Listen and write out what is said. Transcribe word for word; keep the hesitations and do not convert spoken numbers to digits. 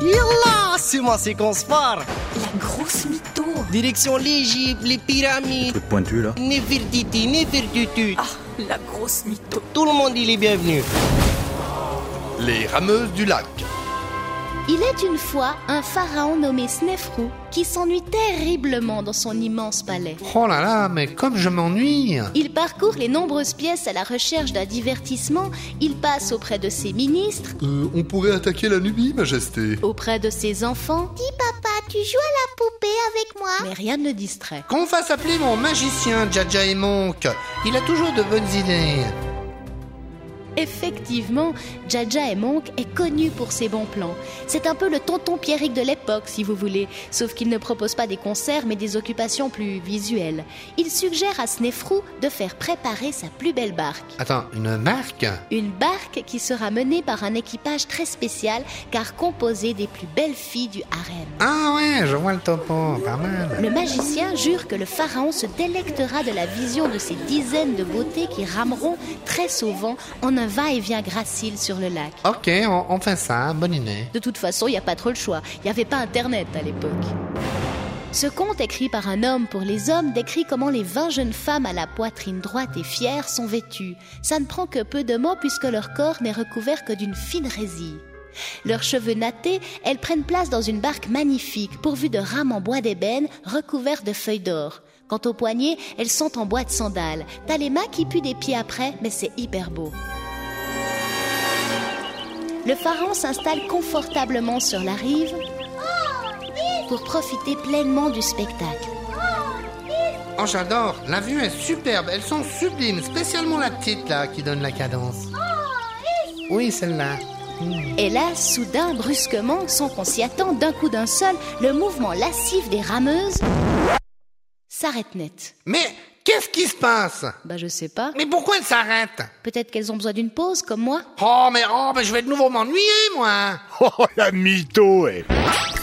Yallah, c'est ma séquence phare. La grosse mytho. Direction l'Égypte, les pyramides. Truc pointu là. Nefertiti, Nefertutu. Ah, la grosse mytho. Tout le monde il est bienvenu. Les rameuses du lac. Il est une fois un pharaon nommé Snefrou qui s'ennuie terriblement dans son immense palais. Oh là là, mais comme je m'ennuie. Il parcourt les nombreuses pièces à la recherche d'un divertissement, il passe auprès de ses ministres, Euh, on pourrait attaquer la Nubie, Majesté. auprès de ses enfants. Dis papa, tu joues à la poupée avec moi? Mais rien ne le distrait. Qu'on fasse appeler mon magicien Dja et Monk. Il a toujours de bonnes idées. Effectivement, Dja et Monk est connu pour ses bons plans. C'est un peu le tonton Pierrick de l'époque, si vous voulez, sauf qu'il ne propose pas des concerts, mais des occupations plus visuelles. Il suggère à Snefrou de faire préparer sa plus belle barque. Attends, une barque? Une barque qui sera menée par un équipage très spécial, car composé des plus belles filles du harem. Ah ouais, je vois le topo, pas mal. Le magicien jure que le pharaon se délectera de la vision de ces dizaines de beautés qui rameront, très sauvant, en un va-et-vient gracile sur le lac. Ok, on, on fait ça, bonne idée. De toute façon, il n'y a pas trop le choix. Il n'y avait pas Internet à l'époque. Ce conte, écrit par un homme pour les hommes, décrit comment les vingt jeunes femmes à la poitrine droite et fière sont vêtues. Ça ne prend que peu de mots puisque leur corps n'est recouvert que d'une fine résille. Leurs cheveux nattés, elles prennent place dans une barque magnifique, pourvue de rames en bois d'ébène, recouvertes de feuilles d'or. Quant aux poignets, elles sont en bois de sandales. T'as les mains qui puent des pieds après, mais c'est hyper beau. Le pharaon s'installe confortablement sur la rive pour profiter pleinement du spectacle. Oh, j'adore, la vue est superbe, elles sont sublimes, spécialement la petite là qui donne la cadence. Oui, celle-là. Hmm. Et là, soudain, brusquement, sans qu'on s'y attende, d'un coup d'un seul, le mouvement lascif des rameuses s'arrête net. Mais qu'est-ce qui se passe? Bah je sais pas. Mais pourquoi elles s'arrêtent? Peut-être qu'elles ont besoin d'une pause, comme moi. Oh, mais oh, mais je vais de nouveau m'ennuyer, moi. Oh, la mytho, eh.